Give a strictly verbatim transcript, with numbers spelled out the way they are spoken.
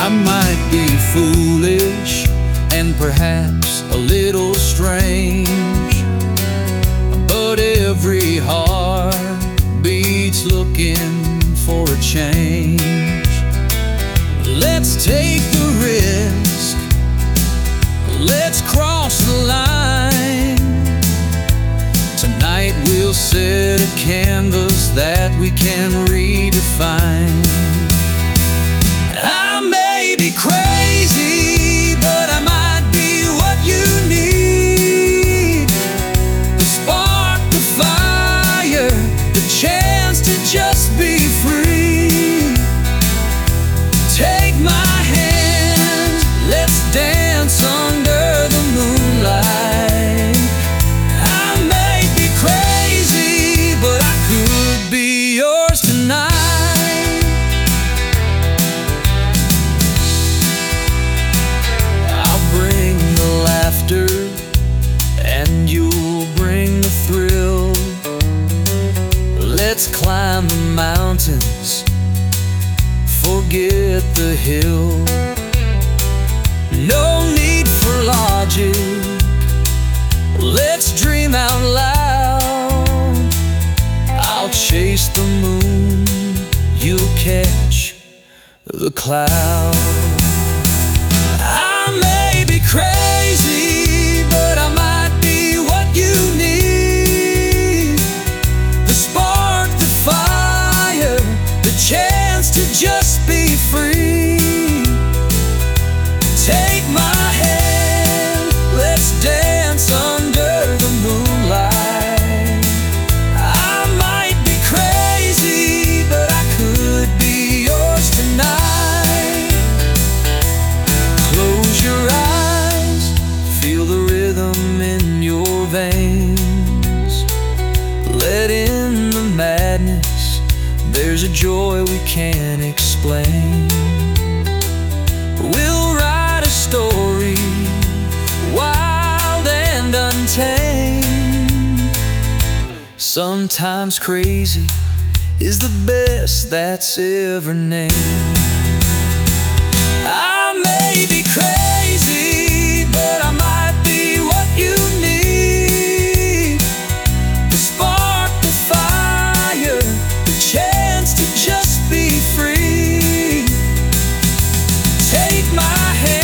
I might be foolish and perhaps a little strange, but every heart beats looking for a change. Let's take the risk, let's cross the line. Tonight we'll set a canvas that we can redefine. I may be crazy, but I might be what you need. The spark, the fire, the chance to just be free. Take my hand, let's dance under the moonlight. I may be crazy, but I could be yours tonight. And you'll bring the thrill. Let's climb the mountains, forget the hill. No need for logic, let's dream out loud. I'll chase the moon, you'll catch the cloud. I may be crazy, but I might be what you need. The spark, the fire, the chance to just be free. Take my hand, let's dance under the moonlight. I might be crazy, but I could be yours tonight. Close your eyes, feel the rhythm in your veins. Let in the madness, there's a joy we can't explain. We'll write a story, wild and untamed. Sometimes crazy is the best that's ever named. I may be crazy, but I might be what you need. The spark, the fire, the chance to just be free. Take my hand.